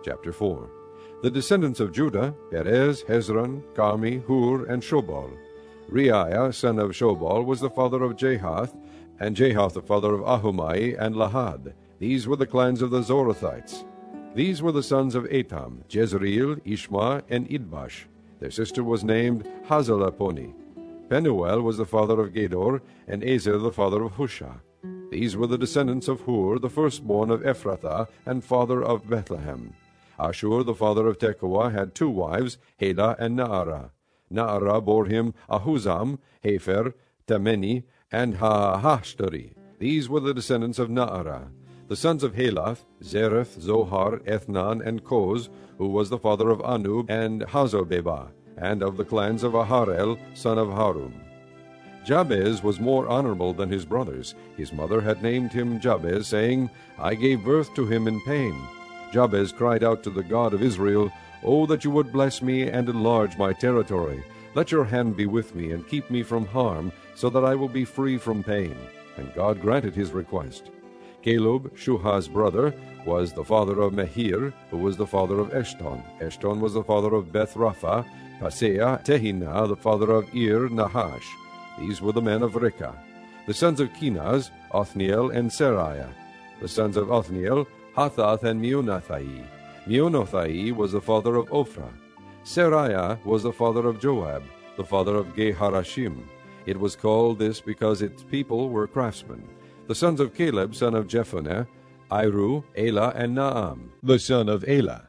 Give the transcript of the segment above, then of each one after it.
Chapter 4. The descendants of Judah, Perez, Hezron, Carmi, Hur, and Shobal. Reiah, son of Shobal, was the father of Jahath, and Jahath the father of Ahumai and Lahad. These were the clans of the Zorathites. These were the sons of Etam, Jezreel, Ishma, and Idbash. Their sister was named Hazalaponi. Penuel was the father of Gedor, and Ezer the father of Hushah. These were the descendants of Hur, the firstborn of Ephrathah, and father of Bethlehem. Ashur, the father of Tekoa, had 2 wives, Helah and Naarah. Naarah bore him Ahuzam, Hefer, Temeni, and Hahashtari. These were the descendants of Naarah. The sons of Helath, Zereth, Zohar, Ethnan, and Koz, who was the father of Anub and Hazobebah, and of the clans of Aharel, son of Harum. Jabez was more honorable than his brothers. His mother had named him Jabez, saying, I gave birth to him in pain. Jabez cried out to the God of Israel, O that you would bless me and enlarge my territory. Let your hand be with me and keep me from harm, so that I will be free from pain. And God granted his request. Caleb, Shuhah's brother, was the father of Mehir, who was the father of Eshton. Eshton was the father of Beth-Rapha, Paseah, Tehinnah, the father of Ir-Nahash. These were the men of Rekah. The sons of Kenaz, Othniel and Seraiah. The sons of Othniel, Hathath and Meonothai. Meonothai was the father of Ophrah. Seraiah was the father of Joab, the father of Geharashim. It was called this because its people were craftsmen. The sons of Caleb, son of Jephunneh, Iru, Elah, and Naam, the son of Elah.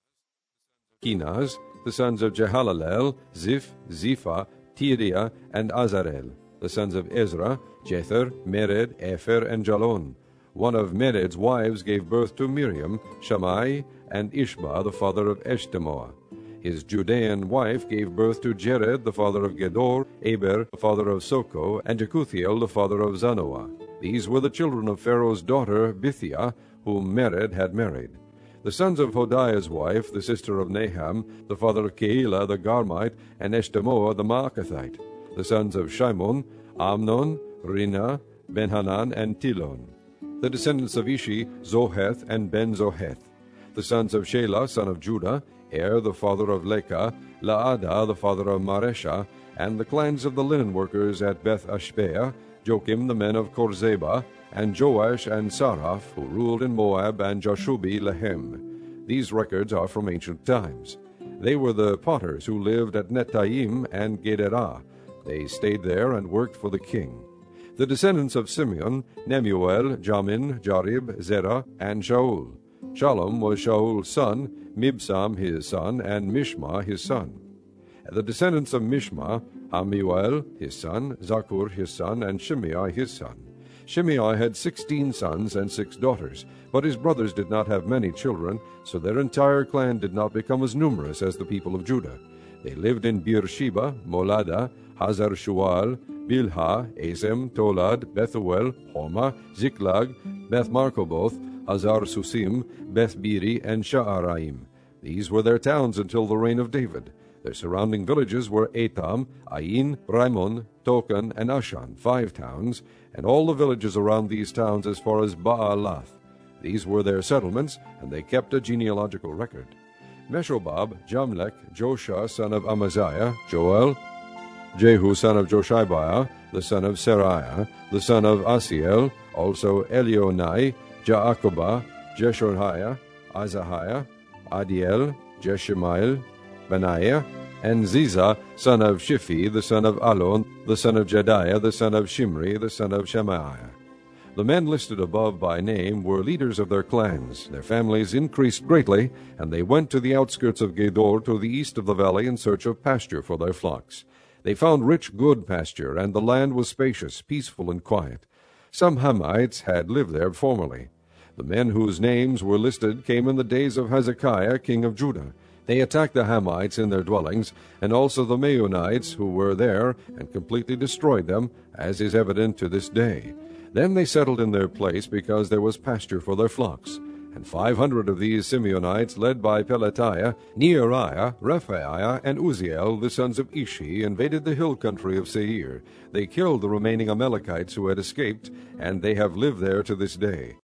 Kenaz, the sons of Jehalalel, Ziph, Zipha, Tiriah, and Azarel. The sons of Ezra, Jether, Mered, Epher, and Jalon. One of Mered's wives gave birth to Miriam, Shammai, and Ishba, the father of Eshtemoa. His Judean wife gave birth to Jered, the father of Gedor, Eber, the father of Soko, and Jekuthiel, the father of Zanoah. These were the children of Pharaoh's daughter, Bithiah, whom Mered had married. The sons of Hodiah's wife, the sister of Naham, the father of Keilah the Garmite, and Eshtemoa the Maacathite. The sons of Shimon, Amnon, Rina, Benhanan, and Tilon. The descendants of Ishi, Zoheth and Ben-Zoheth. The sons of Shelah, son of Judah, the father of Lekah, Laadah, the father of Maresha, and the clans of the linen workers at Beth-Ashbea, Joachim, the men of Korzeba, and Joash and Saraph, who ruled in Moab, and Jashubi Lehem. These records are from ancient times. They were the potters who lived at Netaim and Gederah. They stayed there and worked for the king. The descendants of Simeon, Nemuel, Jamin, Jarib, Zerah, and Shaul. Shalom was Shaul's son, Mibsam his son, and Mishma his son. The descendants of Mishma, Hamuel his son, Zakur his son, and Shimei his son. Shimei had 16 sons and 6 daughters, but his brothers did not have many children, so their entire clan did not become as numerous as the people of Judah. They lived in Beersheba, Molada, Hazar-Shual, Bilhah, Ezem, Tolad, Bethuel, Homa, Ziklag, Beth-Markoboth, Hazar-Susim, Beth-Biri, and Sha'araim. These were their towns until the reign of David. Their surrounding villages were Etam, Ain, Rimon, Tokan, and Ashan, 5 towns, and all the villages around these towns as far as Baalath. These were their settlements, and they kept a genealogical record. Meshobab, Jamlech, Joshua, son of Amaziah, Joel, Jehu, son of Joshibiah, the son of Seraiah, the son of Asiel, also Elionai, Jaakobah, Jeshoniah, Azahiah, Adiel, Jeshemiel, Benaiah, and Ziza, son of Shiphi, the son of Alon, the son of Jediah, the son of Shimri, the son of Shemaiah. The men listed above by name were leaders of their clans. Their families increased greatly, and they went to the outskirts of Gedor to the east of the valley in search of pasture for their flocks. They found rich, good pasture, and the land was spacious, peaceful, and quiet. Some Hamites had lived there formerly. The men whose names were listed came in the days of Hezekiah, king of Judah. They attacked the Hamites in their dwellings, and also the Meunites who were there, and completely destroyed them, as is evident to this day. Then they settled in their place because there was pasture for their flocks. And 500 of these Simeonites, led by Pelatiah, Neariah, Rephaiah, and Uzziel, the sons of Ishi, invaded the hill country of Seir. They killed the remaining Amalekites who had escaped, and they have lived there to this day.